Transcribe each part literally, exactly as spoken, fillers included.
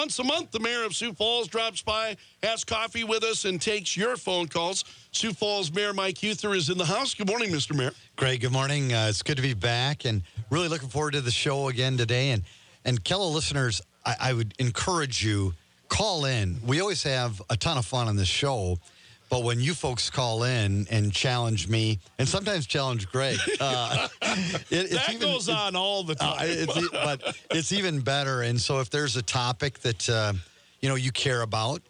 Once a month, the mayor of Sioux Falls drops by, has coffee with us, and takes your phone calls. Sioux Falls Mayor Mike Huther is in the house. Good morning, Mister Mayor. Greg, good morning. Uh, it's good to be back, and really looking forward to the show again today. And, and Kello listeners, I, I would encourage you, call in. We always have a ton of fun on this show, but when you folks call in and challenge me, and sometimes challenge Greg, uh, it, it's that even, goes on all the time. Uh, it's, but it's even better. And so if there's a topic that, uh, you know, you care about,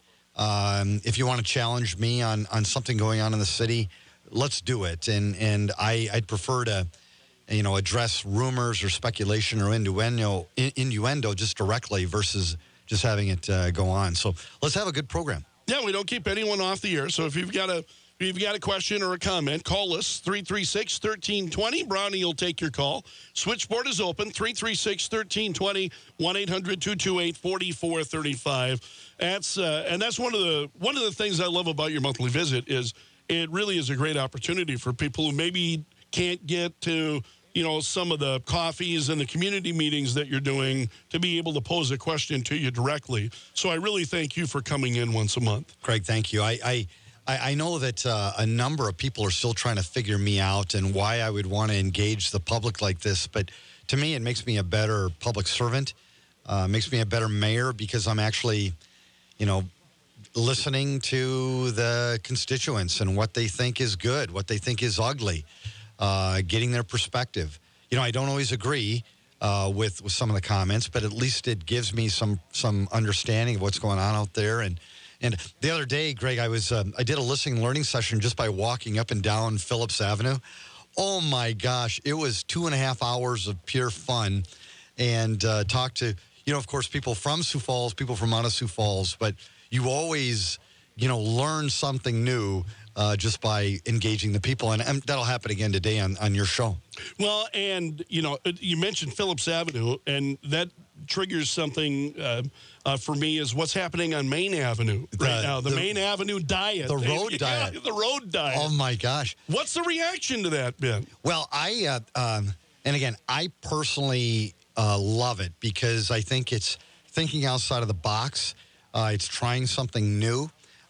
um, if you want to challenge me on, on something going on in the city, let's do it. And and I, I'd prefer to, you know, address rumors or speculation or innuendo, innuendo just directly versus just having it uh, go on. So let's have a good program. Yeah, we don't keep anyone off the air. So if you've got a if you've got a question or a comment, call us, three three six, one three two zero. Brownie will take your call. Switchboard is open, three three six, one three two zero, one eight hundred, two two eight, four four three five. That's uh, and that's one of the one of the things I love about your monthly visit is it really is a great opportunity for people who maybe can't get to, you know, some of the coffees and the community meetings that you're doing to be able to pose a question to you directly. So I really thank you for coming in once a month. Craig, thank you. I I, I know that uh, a number of people are still trying to figure me out and why I would want to engage the public like this. But to me, it makes me a better public servant, uh, makes me a better mayor because I'm actually, you know, listening to the constituents and what they think is good, what they think is ugly. Uh, getting their perspective. You know, I don't always agree uh, with, with some of the comments, but at least it gives me some some understanding of what's going on out there. And and the other day, Greg, I was um, I did a listening and learning session just by walking up and down Phillips Avenue. Oh my gosh, it was two and a half hours of pure fun, and uh, talked to, you know, of course, people from Sioux Falls, people from out of Sioux Falls, but you always, you know, learn something new uh, just by engaging the people. And, and that'll happen again today on, on your show. Well, and, you know, you mentioned Phillips Avenue, and that triggers something uh, uh, for me is what's happening on Main Avenue right the, now. The, the Main Avenue diet. The road yeah, diet. The road diet. Oh, my gosh. What's the reaction to that, Ben? Well, I, uh, um, and again, I personally uh, love it because I think it's thinking outside of the box. Uh, it's trying something new.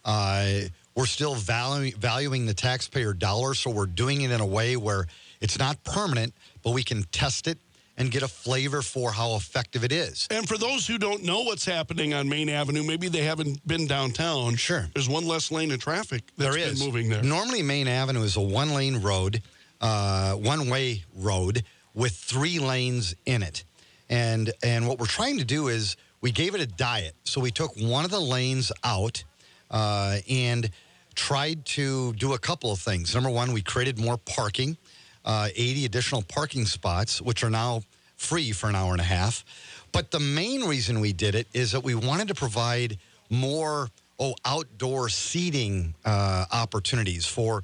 Uh, we're still valuing, valuing the taxpayer dollar, so we're doing it in a way where it's not permanent, but we can test it and get a flavor for how effective it is. And for those who don't know what's happening on Main Avenue, maybe they haven't been downtown. Sure. There's one less lane of traffic that's there is. been moving there. Normally, Main Avenue is a one-lane road, uh, one-way road with three lanes in it. And and what we're trying to do is we gave it a diet. So we took one of the lanes out uh, and tried to do a couple of things. Number one, we created more parking, uh, eighty additional parking spots, which are now free for an hour and a half. But the main reason we did it is that we wanted to provide more oh, outdoor seating uh, opportunities for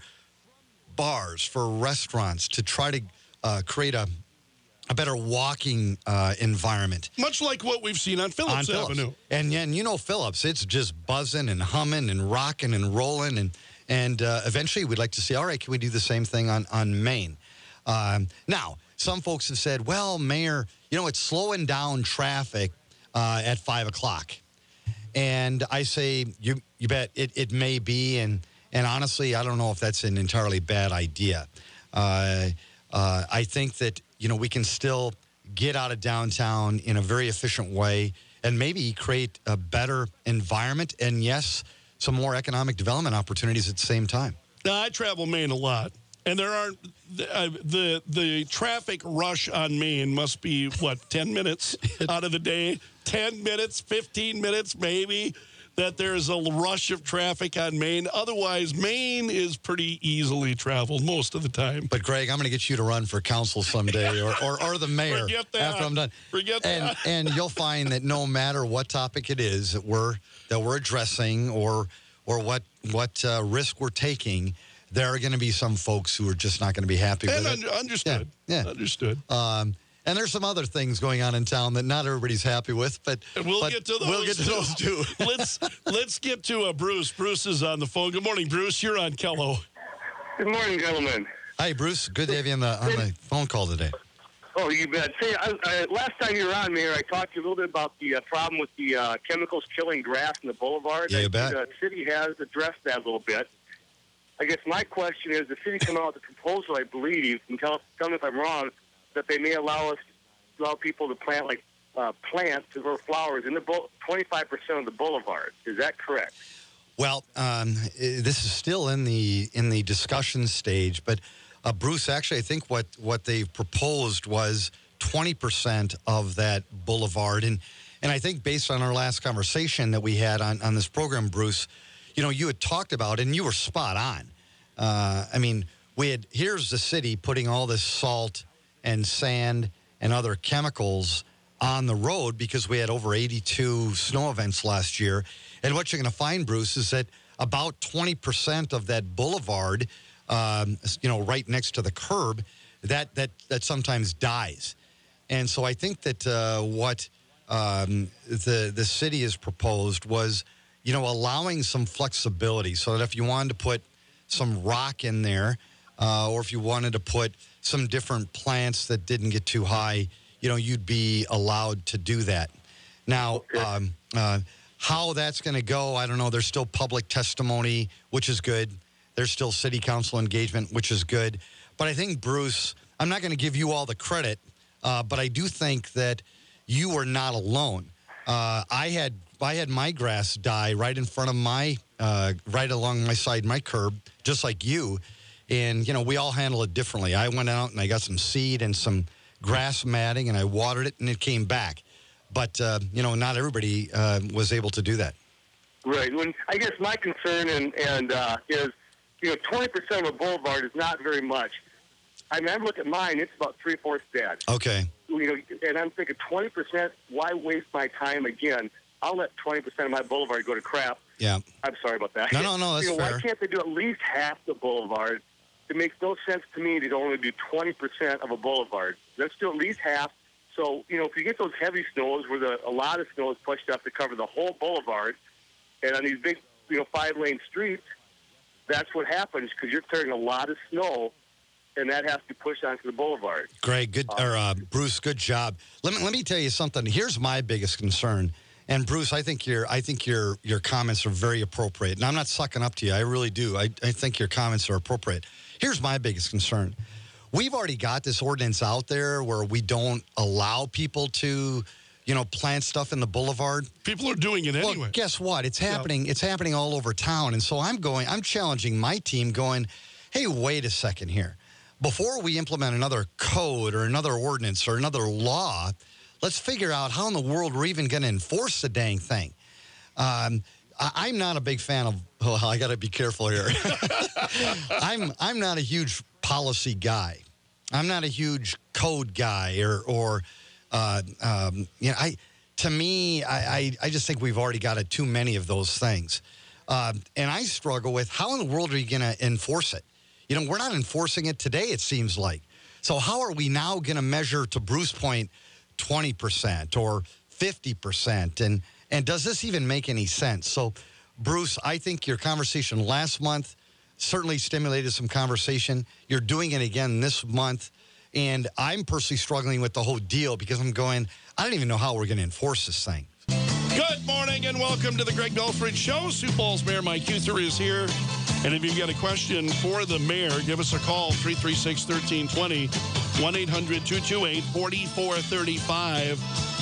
bars, for restaurants, to try to uh, create a a better walking uh, environment. Much like what we've seen on Phillips, on Phillips Avenue. And, and you know Phillips, it's just buzzing and humming and rocking and rolling. And, and uh, eventually we'd like to see, all right, can we do the same thing on, on Main? Um, now, some folks have said, well, Mayor, you know, it's slowing down traffic uh, at five o'clock. And I say, you you bet it, it may be. And, and honestly, I don't know if that's an entirely bad idea. Uh, uh, I think that, you know, we can still get out of downtown in a very efficient way and maybe create a better environment and, yes, some more economic development opportunities at the same time. Now, I travel Main a lot, and there aren't uh, the the traffic rush on Main must be, what, ten minutes out of the day? ten minutes, fifteen minutes maybe, that there's a rush of traffic on Main. Otherwise, Main is pretty easily traveled most of the time. But, Greg, I'm going to get you to run for council someday or, or, or the mayor Forget that. after I'm done. Forget and, that. And you'll find that no matter what topic it is that we're, that we're addressing or, or what, what uh, risk we're taking, there are going to be some folks who are just not going to be happy and with un- it. Understood. Yeah. yeah. Understood. Um, And there's some other things going on in town that not everybody's happy with, but and we'll but get to those. We'll get to too. those too. let's let's get to uh, Bruce. Bruce is on the phone. Good morning, Bruce. You're on Kello. Good morning, gentlemen. Hi, Bruce. Good to have you on the on the phone call today. Oh, you bet. Say, I, I, last time you were on, Mayor, I talked to you a little bit about the uh, problem with the uh, chemicals killing grass in the boulevard. Yeah, you bet. The city has addressed that a little bit. I guess my question is, the city come out with a proposal, I believe, and tell, tell me if I'm wrong, that they may allow us, allow people to plant like uh, plants or flowers in the bo- twenty-five percent of the boulevard. Is that correct? Well, um, i- this is still in the in the discussion stage, but uh, Bruce, actually, I think what what they've proposed was twenty percent of that boulevard, and and I think based on our last conversation that we had on on this program, Bruce, you know, you had talked about, and you were spot on. Uh, I mean, we had here's the city putting all this salt and sand and other chemicals on the road because we had over eighty-two snow events last year. And what you're going to find, Bruce, is that about twenty percent of that boulevard, um, you know, right next to the curb, that that that sometimes dies. And so I think that uh, what um, the the city has proposed was, you know, allowing some flexibility so that if you wanted to put some rock in there, uh, or if you wanted to put some different plants that didn't get too high, you know, you'd be allowed to do that. Now, Okay. um, uh, how that's going to go, I don't know. There's still public testimony, which is good. There's still city council engagement, which is good. But I think, Bruce, I'm not going to give you all the credit, uh, but I do think that you are not alone. Uh, I had I had my grass die right in front of my, uh, right along my side, my curb, just like you. And, you know, we all handle it differently. I went out and I got some seed and some grass matting, and I watered it, and it came back. But, uh, you know, not everybody uh, was able to do that. Right. When I guess my concern and, and uh, is, you know, twenty percent of a boulevard is not very much. I mean, I look at mine, it's about three-fourths dead. Okay. You know, and I'm thinking twenty percent, why waste my time again? I'll let twenty percent of my boulevard go to crap. Yeah. I'm sorry about that. No, no, no, that's you know, fair. Why can't they do at least half the boulevard? It makes no sense to me to only do twenty percent of a boulevard. Let's do at least half. So, you know, if you get those heavy snows where the, a lot of snow is pushed up to cover the whole boulevard, and on these big, you know, five-lane streets, that's what happens because you're carrying a lot of snow, and that has to be pushed onto the boulevard. Greg, good, or uh, Bruce, good job. Let me let me tell you something. Here's my biggest concern, and Bruce, I think your I think your your comments are very appropriate. And I'm not sucking up to you. I really do. I, I think your comments are appropriate. Here's my biggest concern. We've already got this ordinance out there where we don't allow people to, you know, plant stuff in the boulevard. People are doing it anyway. Well, guess what? It's happening. It's happening all over town. And so I'm going. I'm challenging my team, going, hey, wait a second here. Before we implement another code or another ordinance or another law, let's figure out how in the world we're even going to enforce the dang thing. Um, I, I'm not a big fan of. Well, I got to be careful here. I'm I'm not a huge policy guy. I'm not a huge code guy, or or uh, um, you know, I to me, I, I I just think we've already got a, too many of those things, um, and I struggle with how in the world are you going to enforce it? You know, we're not enforcing it today. It seems like. So how are we now going to measure, to Bruce's point, twenty percent or fifty percent, and and does this even make any sense? So, Bruce, I think your conversation last month certainly stimulated some conversation. You're doing it again this month. And I'm personally struggling with the whole deal because I'm going, I don't even know how we're going to enforce this thing. Good morning and welcome to the Greg Belford Show. Sioux Falls Mayor Mike Huther is here. And if you've got a question for the mayor, give us a call, three three six, one three two zero, one eight hundred, two two eight, four four three five.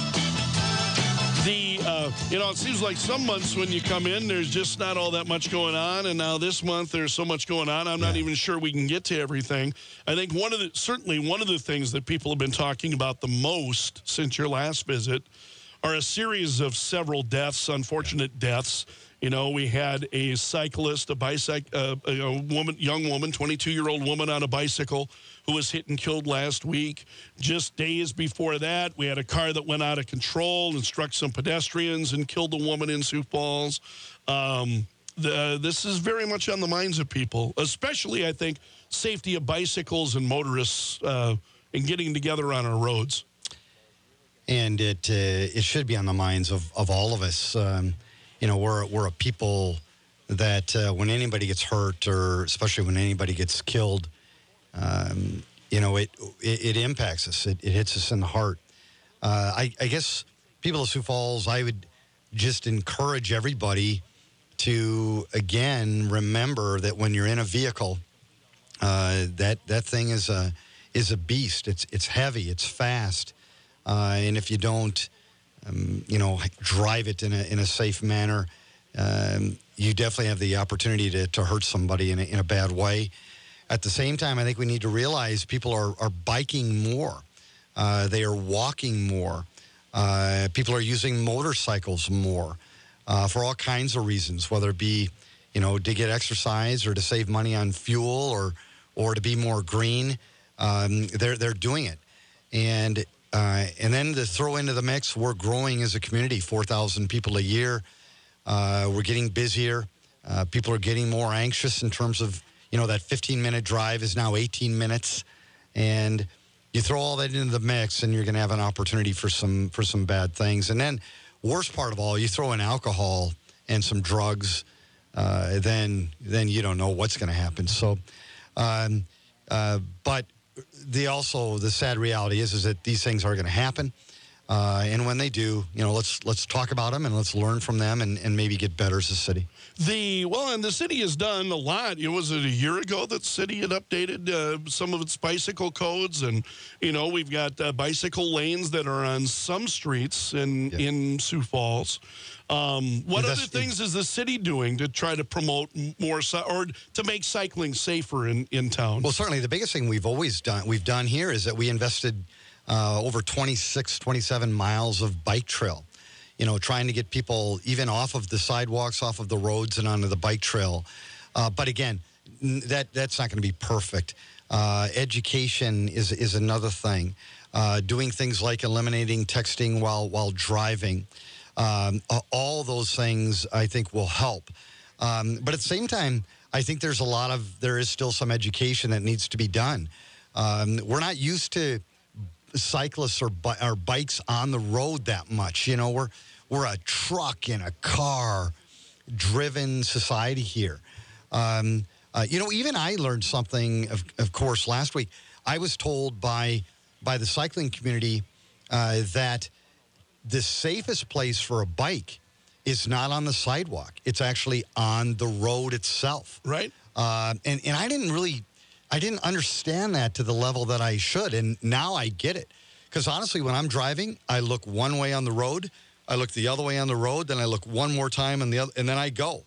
The, uh, you know, it seems like some months when you come in, there's just not all that much going on. And now this month, there's so much going on. I'm not Yeah. even sure we can get to everything. I think one of the, certainly one of the things that people have been talking about the most since your last visit are a series of several deaths, unfortunate deaths. You know, we had a cyclist, a bicycle, uh, a woman, young woman, twenty-two-year-old woman on a bicycle who was hit and killed last week. Just days before that, we had a car that went out of control and struck some pedestrians and killed a woman in Sioux Falls. Um, the, this is very much on the minds of people, especially, I think, safety of bicycles and motorists uh, and getting together on our roads. And it uh, it should be on the minds of, of all of us. Um, you know, we're we're a people that uh, when anybody gets hurt, or especially when anybody gets killed, um, you know, it, it, it impacts us. It, it hits us in the heart. Uh, I, I guess people of Sioux Falls, I would just encourage everybody to, again, remember that when you're in a vehicle, uh, that that thing is a is a beast. It's it's heavy. It's fast, uh, and if you don't, um, you know, drive it in a in a safe manner, um, you definitely have the opportunity to to hurt somebody in a, in a bad way. At the same time, I think we need to realize people are are biking more. Uh, they are walking more. Uh, people are using motorcycles more. Uh, for all kinds of reasons, whether it be, you know, to get exercise or to save money on fuel or or to be more green, um, they're they're doing it, and uh, and then to throw into the mix, we're growing as a community, four thousand people a year. Uh, we're getting busier. Uh, people are getting more anxious in terms of, you know, that fifteen minute drive is now eighteen minutes, and you throw all that into the mix, and you're going to have an opportunity for some for some bad things, and then. Worst part of all, you throw in alcohol and some drugs, uh, then then you don't know what's going to happen. So, um, uh, but the also the sad reality is is that these things are going to happen, uh, and when they do, you know, let's let's talk about them and let's learn from them and, and maybe get better as a city. The well, and the city has done a lot. It was it a year ago that the city had updated uh, some of its bicycle codes, and you know we've got uh, bicycle lanes that are on some streets in Yeah. in Sioux Falls. Um, what Yeah, other that's- things is the city doing to try to promote more cy- or to make cycling safer in in town? Well, certainly the biggest thing we've always done we've done here is that we invested uh, over twenty-six, twenty-seven miles of bike trail. You know, trying to get people even off of the sidewalks, off of the roads, and onto the bike trail. Uh, but again, n- that that's not going to be perfect. Uh, education is is another thing. Uh, doing things like eliminating texting while while driving. Um, a- all those things I think will help. Um, but at the same time, I think there's a lot of there is still some education that needs to be done. Um, we're not used to cyclists or, bi- or bikes on the road that much. You know, we're we're a truck and a car driven society here. Um, uh, you know, even I learned something, of, of course, last week. I was told by by the cycling community uh, that the safest place for a bike is not on the sidewalk. It's actually on the road itself. Right. Uh, and, and I didn't really, I didn't understand that to the level that I should. And now I get it. Because honestly, when I'm driving, I look one way on the road, I look the other way on the road, then I look one more time on the other, and then I go.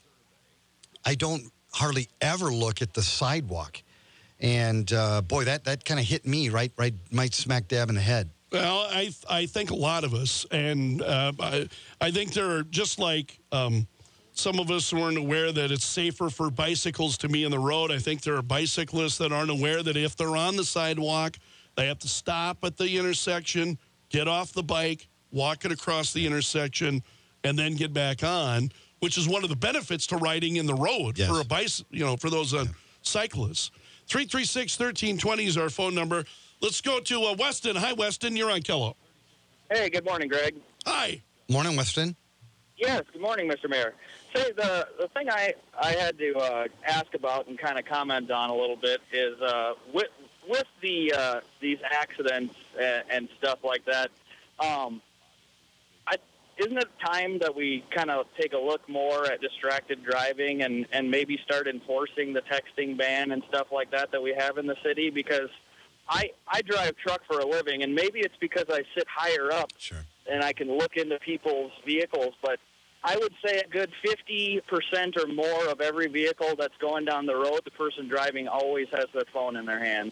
I don't hardly ever look at the sidewalk. And uh, boy, that, that kind of hit me right, right, might smack dab in the head. Well, I I think a lot of us, and uh, I, I think they're just like um, some of us weren't aware that it's safer for bicycles to be in the road. I think there are bicyclists that aren't aware that if they're on the sidewalk, they have to stop at the intersection, get off the bike, walk it across the intersection, and then get back on, which is one of the benefits to riding in the road Yes. for a bicy, you know, for those uh, cyclists. three three six, one three two zero is our phone number. Let's go to uh, Weston. Hi, Weston. You're on Kello. Hey, good morning, Greg. Hi. Morning, Weston. Yes, good morning, Mister Mayor. Say, the the thing I, I had to uh, ask about and kind of comment on a little bit is uh, with with the uh, these accidents and, and stuff like that. Um, I, isn't it time that we kind of take a look more at distracted driving and, and maybe start enforcing the texting ban and stuff like that that we have in the city? Because I I drive truck for a living, and maybe it's because I sit higher up. Sure. And I can look into people's vehicles, but I would say a good fifty percent or more of every vehicle that's going down the road, the person driving always has their phone in their hand.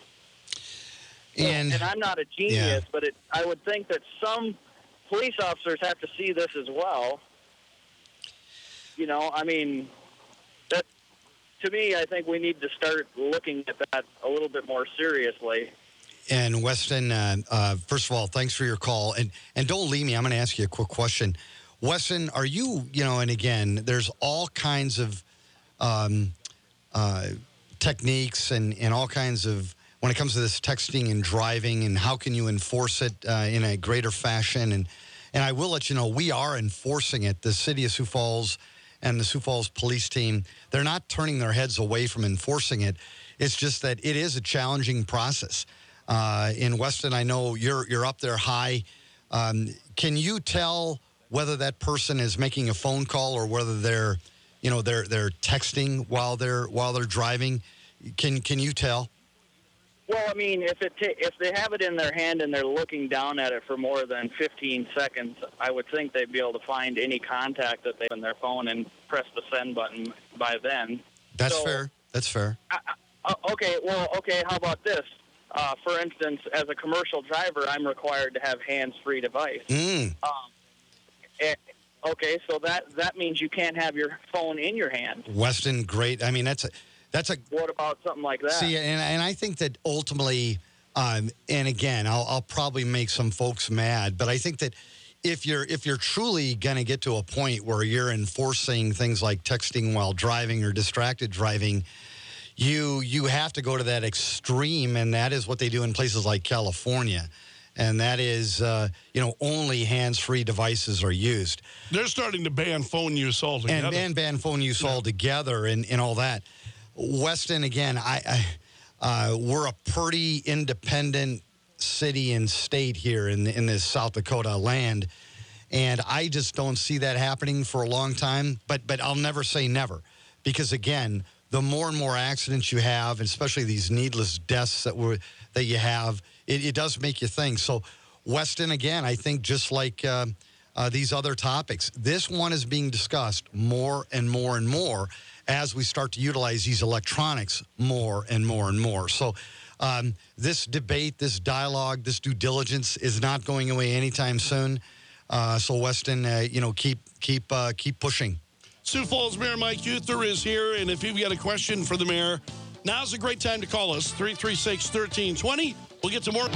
And, and I'm not a genius, yeah. but it, I would think that some police officers have to see this as well. You know, I mean, that to me, I think we need to start looking at that a little bit more seriously. And Weston, uh, uh, first of all, thanks for your call. And and don't leave me. I'm going to ask you a quick question. Weston, are you, you know, and again, there's all kinds of um, uh, techniques and, and all kinds of, when it comes to this texting and driving and how can you enforce it uh, in a greater fashion. And, and I will let you know, we are enforcing it. The city of Sioux Falls and the Sioux Falls police team, they're not turning their heads away from enforcing it. It's just that it is a challenging process. Uh, in Weston, I know you're you're up there high. Um, can you tell whether that person is making a phone call or whether they're, you know, they're they're texting while they're while they're driving? Can can you tell? Well, I mean, if it ta- if they have it in their hand and they're looking down at it for more than fifteen seconds, I would think they'd be able to find any contact that they have on their phone and press the send button by then. That's so, fair. That's fair. I, I, okay, well, okay, how about this? Uh, for instance, as a commercial driver, I'm required to have hands-free device. Mm. Um, it, okay, so that, that means you can't have your phone in your hand. Weston, great. I mean, that's a, that's a. What about something like that? See, and, and I think that ultimately, um, and again, I'll, I'll probably make some folks mad, but I think that if you're if you're truly going to get to a point where you're enforcing things like texting while driving or distracted driving, you you have to go to that extreme, and that is what they do in places like California. And that is, uh, you know, only hands-free devices are used. They're starting to ban phone use altogether. And, and ban phone use yeah. altogether and, and all that. Weston, again, I, I uh, we're a pretty independent city and state here in, in this South Dakota land. And I just don't see that happening for a long time. But but I'll never say never. Because, again, the more and more accidents you have, especially these needless deaths that were that you have, it, it does make you think. So, Weston, again, I think just like uh, uh, these other topics, this one is being discussed more and more and more as we start to utilize these electronics more and more and more. So um, this debate, this dialogue, this due diligence is not going away anytime soon. Uh, so, Weston, uh, you know, keep keep uh, keep pushing. Sioux Falls Mayor Mike Euther is here, and if you've got a question for the mayor, now's a great time to call us, three three six, one three two zero. We'll get to more.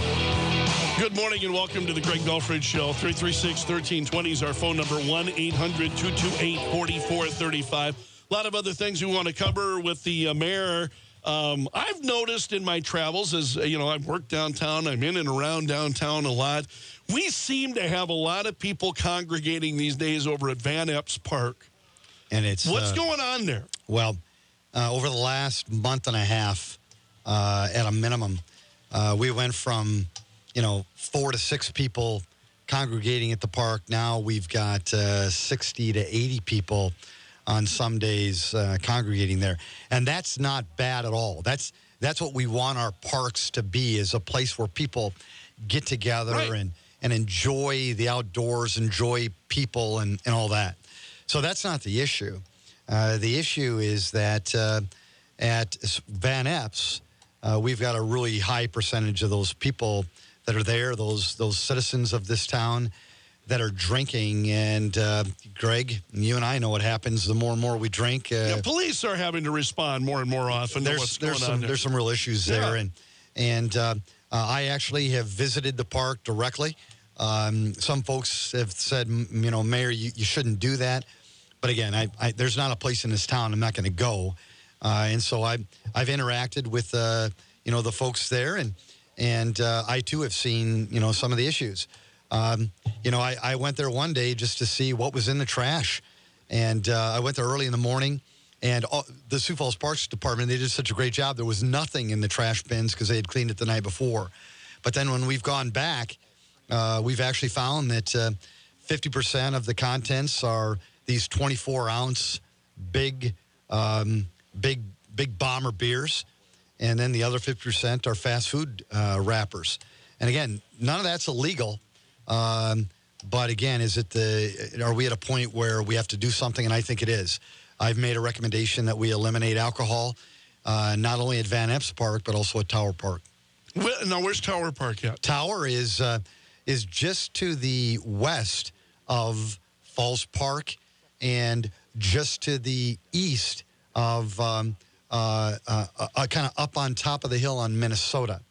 Good morning and welcome to the Greg Belfridge Show. three three six, one three two zero is our phone number, one eight hundred, two two eight, four four three five. A lot of other things we want to cover with the uh, mayor. Um, I've noticed in my travels, as you know, I've worked downtown, I'm in and around downtown a lot. We seem to have a lot of people congregating these days over at Van Epps Park. And it's what's uh, going on there? Well, uh, over the last month and a half, uh, at a minimum, uh, we went from, you know, four to six people congregating at the park. Now we've got uh, sixty to eighty people on some days uh, congregating there. And that's not bad at all. That's that's what we want our parks to be, is a place where people get together right. and, and enjoy the outdoors, enjoy people and, and all that. So that's not the issue. Uh, the issue is that uh, at Van Epps, uh, we've got a really high percentage of those people that are there, those those citizens of this town that are drinking. And, uh, Greg, you and I know what happens the more and more we drink. Uh, yeah, police are having to respond more and more often to what's there's going some, on there. There's some real issues there. Yeah. And, and uh, uh, I actually have visited the park directly. Um, some folks have said, you know, Mayor, you, you shouldn't do that. But again, I, I, there's not a place in this town I'm not going to go. Uh, and so I've, I've interacted with, uh, you know, the folks there. And, and uh, I, too, have seen, you know, some of the issues. Um, you know, I, I went there one day just to see what was in the trash. And uh, I went there early in the morning. And all, the Sioux Falls Parks Department, they did such a great job. There was nothing in the trash bins because they had cleaned it the night before. But then when we've gone back, uh, we've actually found that uh, fifty percent of the contents are these twenty-four ounce big, um, big, big bomber beers. And then the other fifty percent are fast food uh, wrappers. And again, none of that's illegal. Um, but again, is it the, are we at a point where we have to do something? And I think it is. I've made a recommendation that we eliminate alcohol, uh, not only at Van Epps Park, but also at Tower Park. Well, now, where's Tower Park at? Tower is, uh, is just to the west of Falls Park and just to the east of, um, uh, uh, uh, kind of up on top of the hill on Minnesota.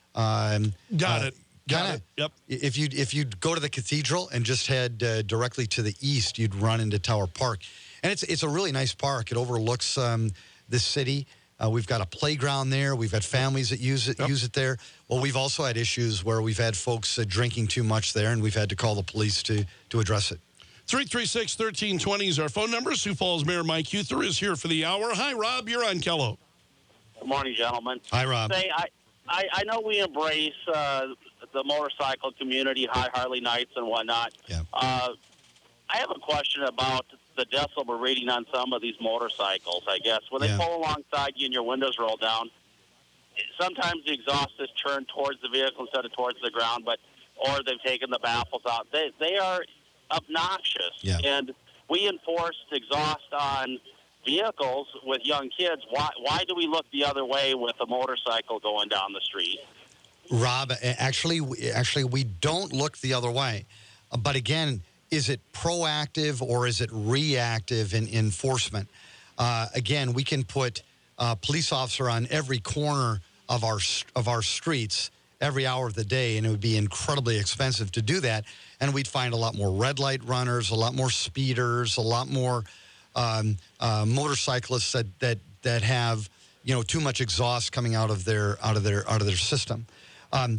Um, Got uh, it. Got kinda, it. Yep. If you if you go to the cathedral and just head uh, directly to the east, you'd run into Tower Park, and it's it's a really nice park. It overlooks um, the city. Uh, we've got a playground there. We've got families that use it yep. use it there. Well, we've also had issues where we've had folks uh, drinking too much there, and we've had to call the police to to address it. three three six, one three two zero is our phone number. Sioux Falls Mayor Mike Euther is here for the hour. Hi, Rob. You're on Kello. Good morning, gentlemen. Hi, Rob. Say, I, I, I know we embrace uh, the motorcycle community, high Harley Nights and whatnot. Yeah. Uh, I have a question about the decibel reading on some of these motorcycles, I guess. When they Yeah. pull alongside you and your windows roll down, sometimes the exhaust is turned towards the vehicle instead of towards the ground, but or they've taken the baffles out. They, they are obnoxious. Yeah. And we enforced exhaust on vehicles with young kids. Why, why do we look the other way with a motorcycle going down the street? Rob, actually, actually, we don't look the other way. But again, is it proactive or is it reactive in enforcement? Uh, again, we can put a police officer on every corner of our of our streets every hour of the day, and it would be incredibly expensive to do that. And we'd find a lot more red light runners, a lot more speeders, a lot more um, uh, motorcyclists that that that have you know too much exhaust coming out of their out of their out of their system. Um,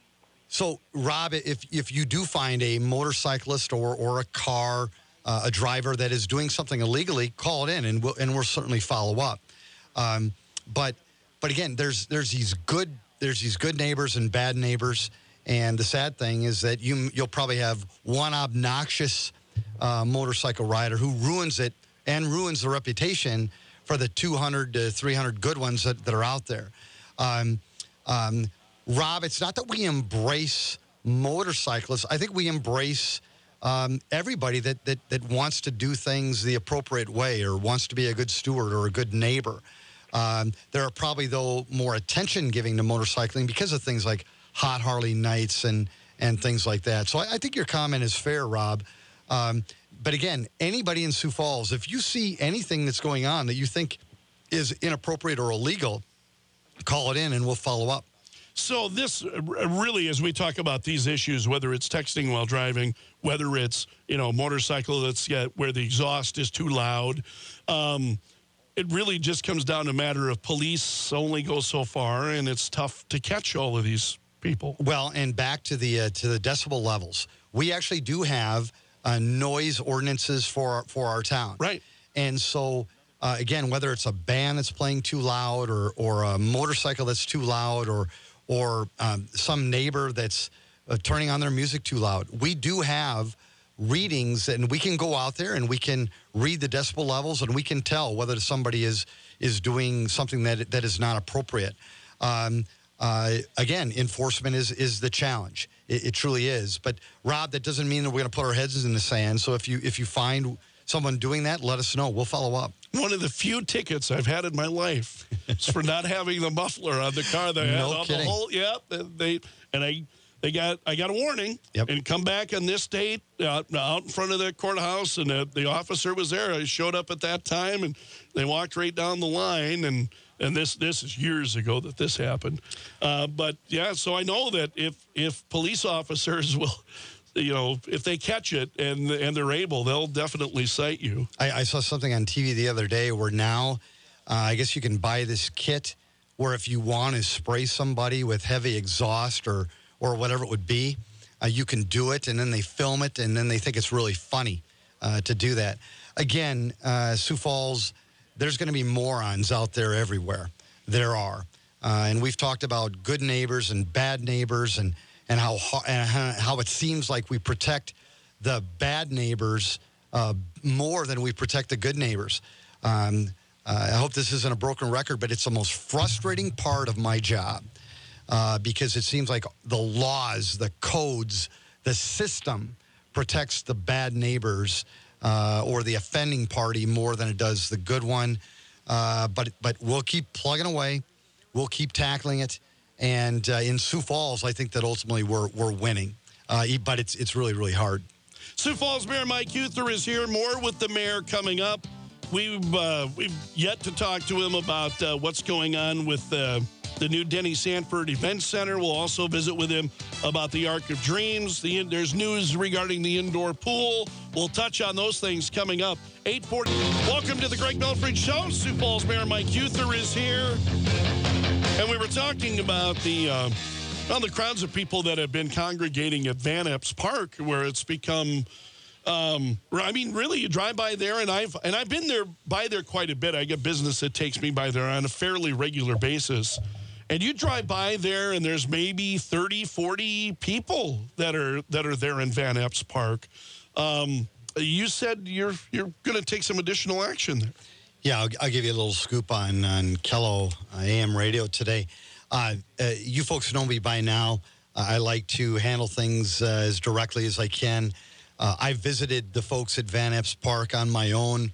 so, Rob, if if you do find a motorcyclist or or a car, uh, a driver that is doing something illegally, call it in, and we'll and we'll certainly follow up. Um, but but again, there's there's these good there's these good neighbors and bad neighbors, and the sad thing is that you you'll probably have one obnoxious uh, motorcycle rider who ruins it and ruins the reputation for the two hundred to three hundred good ones that, that are out there. Um, um, Rob, it's not that we embrace motorcyclists. I think we embrace um, everybody that, that that wants to do things the appropriate way or wants to be a good steward or a good neighbor. Um, there are probably, though, more attention giving to motorcycling because of things like hot Harley Nights and, and things like that. So I, I think your comment is fair, Rob. Um, but again, anybody in Sioux Falls, if you see anything that's going on that you think is inappropriate or illegal, call it in and we'll follow up. So this uh, really, as we talk about these issues, whether it's texting while driving, whether it's, you know, motorcycle that's yeah, where the exhaust is too loud, um, it really just comes down to a matter of police only go so far, and it's tough to catch all of these people. Well, and back to the uh, to the decibel levels, we actually do have uh, noise ordinances for our, for our town. Right. And so, uh, again, whether it's a band that's playing too loud or or a motorcycle that's too loud or or um, some neighbor that's uh, turning on their music too loud, we do have readings, and we can go out there and we can read the decibel levels, and we can tell whether somebody is is doing something that that is not appropriate. Um, uh, again, enforcement is is the challenge. It, it truly is. But Rob, that doesn't mean that we're going to put our heads in the sand. So if you if you find someone doing that, let us know. We'll follow up. One of the few tickets I've had in my life is for not having the muffler on the car. They had No all kidding. the whole, yep. They and I, they got I got a warning. Yep. And come back on this date out, out in front of the courthouse, and the, the officer was there. I showed up at that time, and they walked right down the line. And and this this is years ago that this happened. Uh, but yeah, so I know that if if police officers will. You know, if they catch it and and they're able, they'll definitely cite you. I, I saw something on T V the other day where now, uh, I guess you can buy this kit where if you want to spray somebody with heavy exhaust or or whatever it would be, uh, you can do it, and then they film it, and then they think it's really funny uh, to do that. Again, uh, Sioux Falls, there's going to be morons out there everywhere. There are. Uh, and we've talked about good neighbors and bad neighbors and and how and how it seems like we protect the bad neighbors uh, more than we protect the good neighbors. Um, uh, I hope this isn't a broken record, but it's the most frustrating part of my job uh, because it seems like the laws, the codes, the system protects the bad neighbors uh, or the offending party more than it does the good one. Uh, but but we'll keep plugging away. We'll keep tackling it. And uh, in Sioux Falls, I think that ultimately we're we're winning. Uh, but it's it's really, really hard. Sioux Falls Mayor Mike Euther is here. More with the mayor coming up. We've, uh, we've yet to talk to him about uh, what's going on with uh, the new Denny Sanford Event Center. We'll also visit with him about the Arc of Dreams. The, there's news regarding the indoor pool. We'll touch on those things coming up. eight forty. Welcome to the Greg Belfrage Show. Sioux Falls Mayor Mike Euther is here. And we were talking about the uh, well, the crowds of people that have been congregating at Van Epps Park, where it's become, um, I mean, really, you drive by there, and I've and I've been there by there quite a bit. I get business that takes me by there on a fairly regular basis, And you drive by there, and there's maybe thirty, forty people that are that are there in Van Epps Park. Um, you said you're you're going to take some additional action there. Yeah, I'll, I'll give you a little scoop on on Kello uh, A M radio today. Uh, uh, you folks know me by now. Uh, I like to handle things uh, as directly as I can. Uh, I visited the folks at Van Epps Park on my own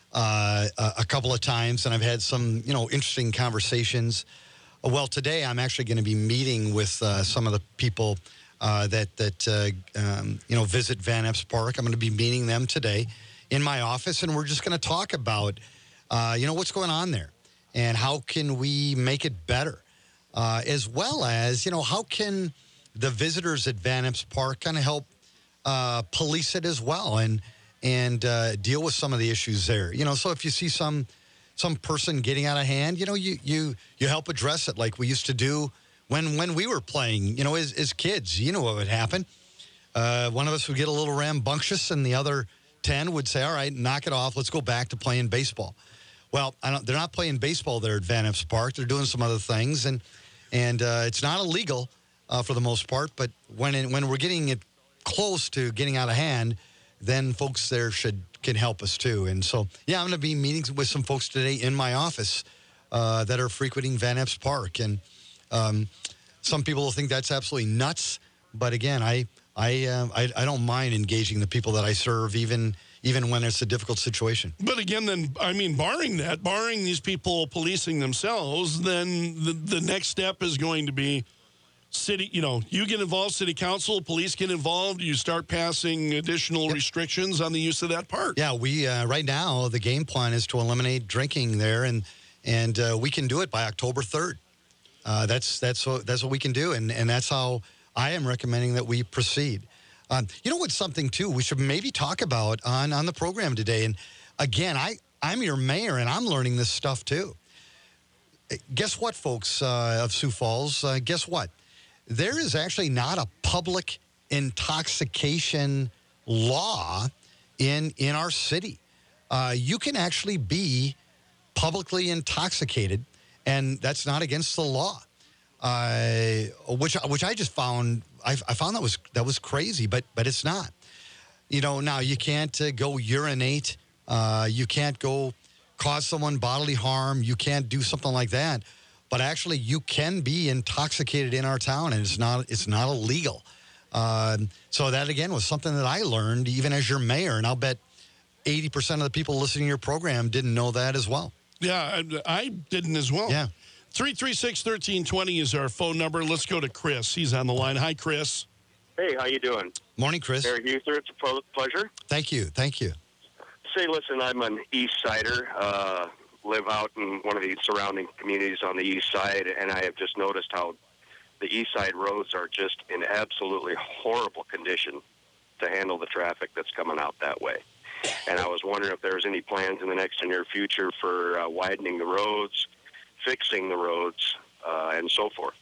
uh, a, a couple of times, and I've had some you know interesting conversations. Well, today I'm actually going to be meeting with uh, some of the people uh, that that uh, um, you know visit Van Epps Park. I'm going to be meeting them today in my office, and we're just going to talk about uh, you know what's going on there and how can we make it better, uh, as well as you know how can the visitors at Van Epps Park kind of help uh, police it as well and and uh, deal with some of the issues there. You know, so if you see some. some person getting out of hand, you know, you you you help address it like we used to do when when we were playing, you know, as, as kids. You know what would happen. Uh, one of us would get a little rambunctious and the other ten would say, all right, knock it off. Let's go back to playing baseball. Well, I don't, they're not playing baseball there at Van Epps Park. They're doing some other things, and and uh, it's not illegal uh, for the most part, but when it, when we're getting it close to getting out of hand, then folks there should can help us too. And so, yeah, I'm going to be meeting with some folks today in my office uh, that are frequenting Van Epps Park. And um, some people will think that's absolutely nuts. But again, I I, uh, I I don't mind engaging the people that I serve, even even when it's a difficult situation. But again, then, I mean, barring that, barring these people policing themselves, then the, the next step is going to be city, you know, you get involved, city council, police get involved, you start passing additional yep. restrictions on the use of that park. Yeah, we, uh, right now, the game plan is to eliminate drinking there, and and uh, we can do it by October third. Uh, that's that's what, that's what we can do, and, and that's how I am recommending that we proceed. Um, you know what's something, too, we should maybe talk about on, on the program today, and again, I, I'm your mayor, and I'm learning this stuff, too. Guess what, folks uh, of Sioux Falls? Uh, guess what? There is actually not a public intoxication law in in our city. Uh, you can actually be publicly intoxicated, and that's not against the law. Uh, which which I just found I, I found that was that was crazy, but but it's not. You know, now you can't uh, go urinate. Uh, you can't go cause someone bodily harm. You can't do something like that. But actually, you can be intoxicated in our town, and it's not it's not illegal. Uh, so that, again, was something that I learned even as your mayor, and I'll bet eighty percent of the people listening to your program didn't know that as well. Yeah, I, I didn't as well. Yeah. three three six, one three two zero is our phone number. Let's go to Chris. He's on the line. Hi, Chris. Hey, how you doing? Morning, Chris. Eric Huther, it's a pleasure. Thank you. Thank you. Say, listen, I'm an East Sider. Uh, live out in one of the surrounding communities on the east side, and I have just noticed how the east side roads are just in absolutely horrible condition to handle the traffic that's coming out that way. And I was wondering if there's any plans in the next and near future for uh, widening the roads, fixing the roads, uh, and so forth.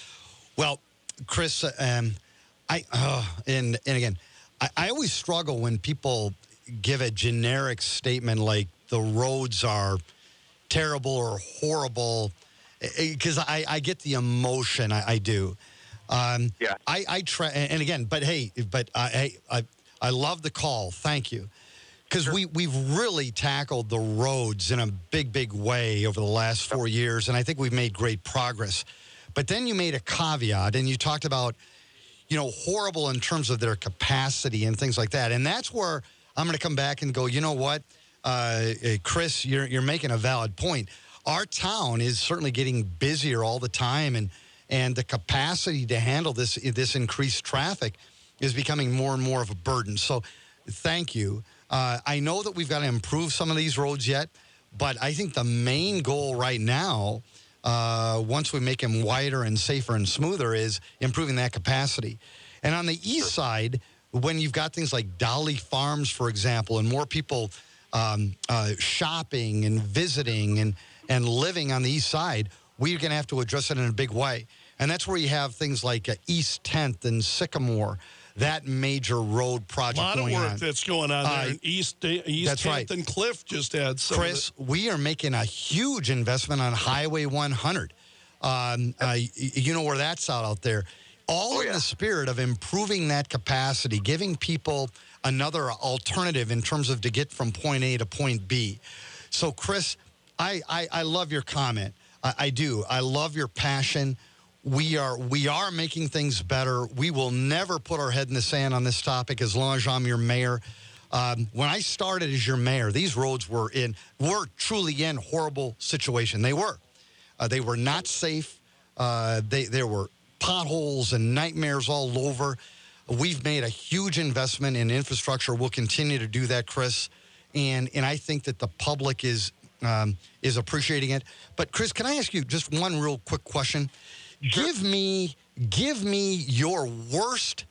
Well, Chris, um, I uh, and and again, I, I always struggle when people give a generic statement like the roads are terrible or horrible, because I, I get the emotion. I, I do. Um, yeah. I, I try, and again, but hey, but I I I love the call. Thank you, because sure. we we've really tackled the roads in a big big way over the last four years, and I think we've made great progress. But then you made a caveat, and you talked about, you know, horrible in terms of their capacity and things like that, and that's where I'm going to come back and go, you know what? Uh, Chris, you're you're making a valid point. Our town is certainly getting busier all the time, and and the capacity to handle this this increased traffic is becoming more and more of a burden. So, thank you. Uh, I know that we've got to improve some of these roads yet, but I think the main goal right now, uh, once we make them wider and safer and smoother, is improving that capacity. And on the east side, when you've got things like Dolly Farms, for example, and more people Um, uh, shopping and visiting and, and living on the east side, we're going to have to address it in a big way. And that's where you have things like uh, East tenth and Sycamore, that major road project going on. A lot going of work on. that's going on there. Uh, And East, East that's tenth right. and Cliff just had some Chris, of we are making a huge investment on Highway one hundred. Um, uh, y- you know where that's out out there. All Oh, in yeah. the spirit of improving that capacity, giving people another alternative in terms of to get from point A to point B. So, Chris, I, I, I love your comment. I, I do. I love your passion. We are we are making things better. We will never put our head in the sand on this topic as long as I'm your mayor. Um, when I started as your mayor, these roads were in were truly in horrible situation. They were. Uh, they were not safe. Uh, they there were potholes and nightmares all over. We've made a huge investment in infrastructure. We'll continue to do that, Chris. And and I think that the public is um, is appreciating it. But Chris, can I ask you just one real quick question? Sure. Give me give me your worst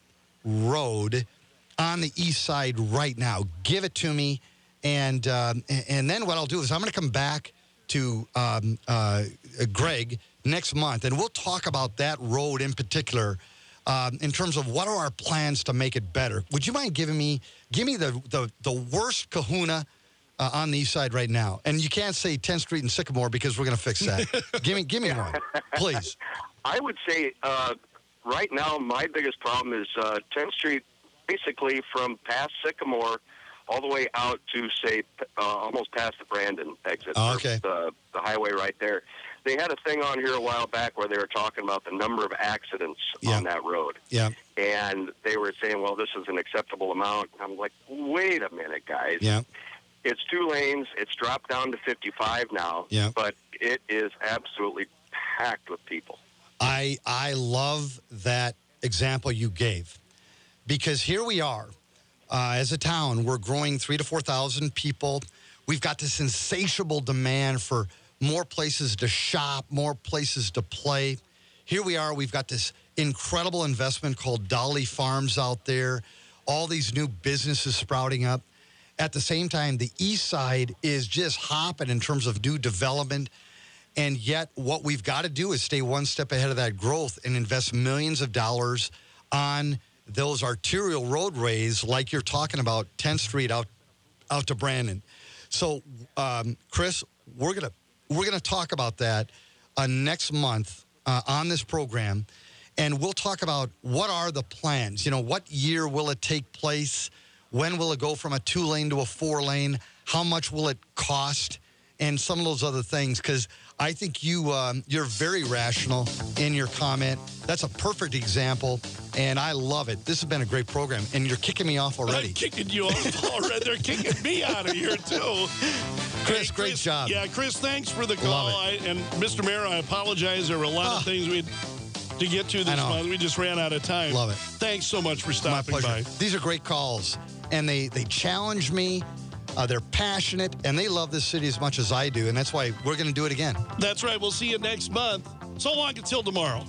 road on the east side right now. Give it to me, and um, and, and then what I'll do is I'm going to come back to um, uh, Greg next month, and we'll talk about that road in particular. Um, in terms of what are our plans to make it better. Would you mind giving me, give me the the, the worst kahuna uh, on the east side right now? And you can't say tenth Street and Sycamore because we're going to fix that. give me give me one, please. I would say uh, right now my biggest problem is uh, tenth Street, basically from past Sycamore all the way out to, say, uh, almost past the Brandon exit. Oh, okay. The, the highway right there. They had a thing on here a while back where they were talking about the number of accidents Yeah. on that road. Yeah, And they were saying, well, this is an acceptable amount. I'm like, wait a minute, guys. yeah, It's two lanes. It's dropped down to fifty-five now. Yeah. But it is absolutely packed with people. I I love that example you gave because here we are uh, as a town. We're growing three to four thousand people. We've got this insatiable demand for more places to shop, more places to play. Here we are. We've got this incredible investment called Dolly Farms out there. All these new businesses sprouting up. At the same time, the east side is just hopping in terms of new development. And yet what we've got to do is stay one step ahead of that growth and invest millions of dollars on those arterial roadways like you're talking about, tenth Street out out to Brandon. So, um, Chris, we're going to we're going to talk about that uh, next month uh, on this program. And we'll talk about what are the plans. You know, what year will it take place? When will it go from a two-lane to a four-lane? How much will it cost? And some of those other things, because I think you, um, you're very rational in your comment. That's a perfect example, and I love it. This has been a great program, and you're kicking me off already. I'm kicking you off already. They're kicking me out of here, too. Chris, Hey, great job. Yeah, Chris, thanks for the call. Love I, and Mister Mayor, I apologize. There were a lot Ah. of things we had to get to I this know. month. We just ran out of time. Love it. Thanks so much for My stopping pleasure. by. These are great calls, and they, they challenge me. Uh, they're passionate, and they love this city as much as I do, and that's why we're going to do it again. That's right. We'll see you next month. So long until tomorrow.